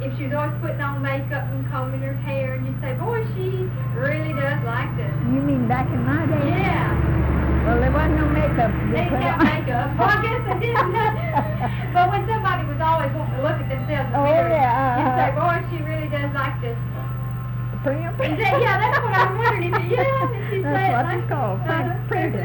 if she was always putting on makeup and combing her hair, and you'd say, boy, she really does like this. You mean back in my day? Yeah. Well, there wasn't no makeup. They didn't have makeup. Well, I guess they didn't. But when somebody was always wanting to look at themselves in the mirror, you'd say, boy, she really does like this. Primp? Yeah, that's what I was wondering. That's what it's called. Primp.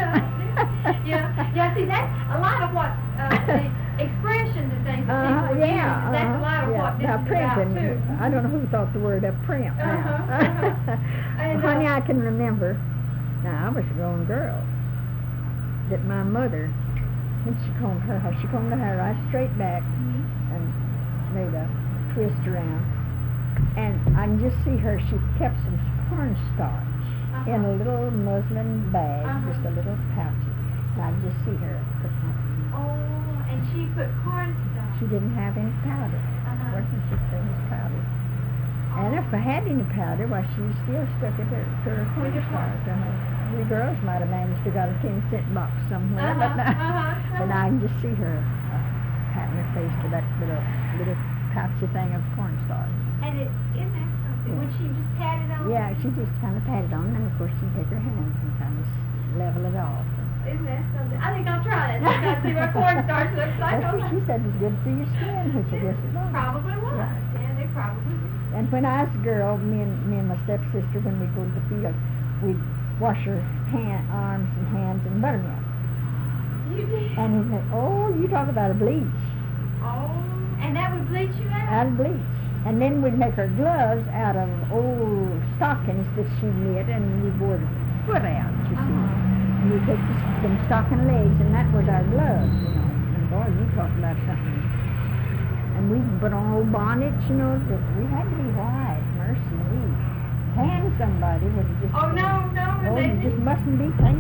Yeah, see, that's a lot of what the expressions and things that people use. That's a lot of what this is about, too. I don't know who thought the word of primp now. Honey, I can remember, now I was a grown girl, that my mother, when she combed her hair right straight back and made a twist around. And I can just see her, she kept some cornstarch in a little muslin bag, just a little pouchy. And I can just see her putting that in. Oh, and she put cornstarch. She didn't have any powder. Wasn't she famous powder? And if I had any powder, why, she still stuck it to her cornstarch. We girls might have managed to got a 10-cent box somewhere, but I can just see her patting her face to that little pouchy thing of cornstarch. And isn't that something? Would she just pat it on? Yeah, she just kind of pat it on, and of course she'd take her hands and kind of level it off. Isn't that something? I think I'll try that. I've got to see what cornstarch looks like. That's what she said was good for your skin, which I guess it was. Probably was. Yeah, they probably was. And when I was a girl, me and my stepsister, when we'd go to the field, we'd wash her arms and hands in buttermilk. You did? And he said, oh, you talk about a bleach. Oh, and that would bleach you out? Out of bleach. And then we'd make her gloves out of old stockings that she knit, and we wore the foot out, you see. And we took them stocking legs, and that was our gloves, you know. And boy, you talk about something. And we put on old bonnets, you know, that we had to be white, mercy me. Tan somebody would have just... Oh, no, you just mustn't be tan.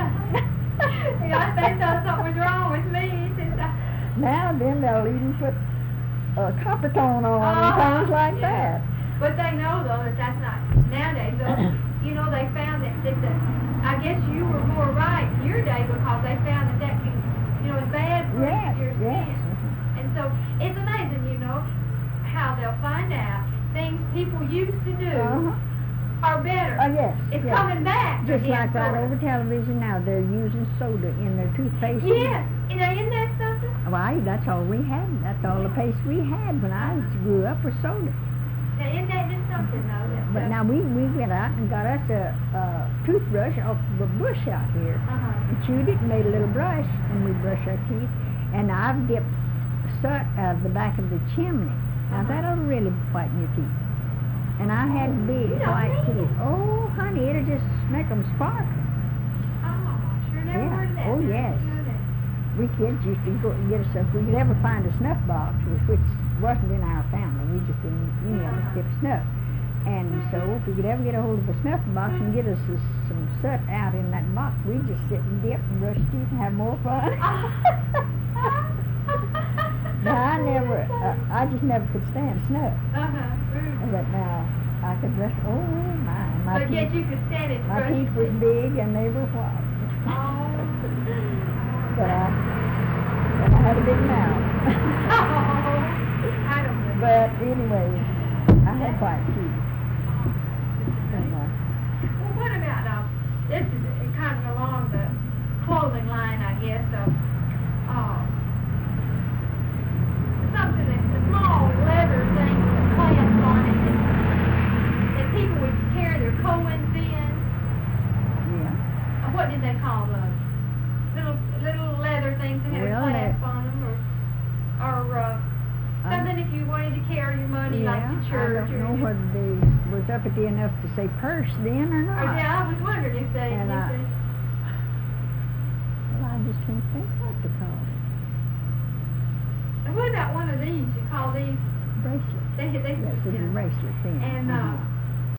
Yeah, they thought something was wrong with me. Now then, they'll even put copper tone on and things like that. But they know, though, that that's not... Nowadays, though, you know, they found that I guess you were more right in your day because they found that can, you know, is bad for your skin. And so it's amazing, you know, how they'll find out things people used to do are better. Oh, yes. It's coming back. Just like right over television now, they're using soda in their toothpaste. Yes. You know, isn't that something? Well, that's all we had. That's all the paste we had when I grew up was soda. Now, isn't that just something, though? But now we went out and got us a toothbrush off the bush out here. And chewed it and made a little brush, and we brush our teeth. And I've dipped soot out of the back of the chimney. Now, that'll really whiten your teeth. And I had big white teeth. Oh, honey, it'll just make them sparkle. Oh, sure never heard of that. Oh, yes. We kids used to go and get us if we could ever find a snuff box, which wasn't in our family. We just didn't, skip snuff. And so if we could ever get a hold of a snuff box and get us some soot out in that box, we'd just sit and dip and brush teeth and have more fun. Now, I just never could stand snuff. But now, I could brush, my but teeth. Yet you could stand it. My teeth was big and they were white. But I had a big mouth. I don't know. But anyway, I had white teeth. Well, what about, this is kind of along the clothing line, I guess, of, something that's the small leather thing with the clamps on it that people would carry their coins in. Yeah. What did they call those? Little leather things that had a clasp on them, or something if you wanted to carry your money like to church. I don't know whether they was uppity enough to say purse then or not. Yeah, I was wondering if they. And I just can't think what to call it. And what about one of these? You call these bracelets? They yes, it's a bracelet thing. And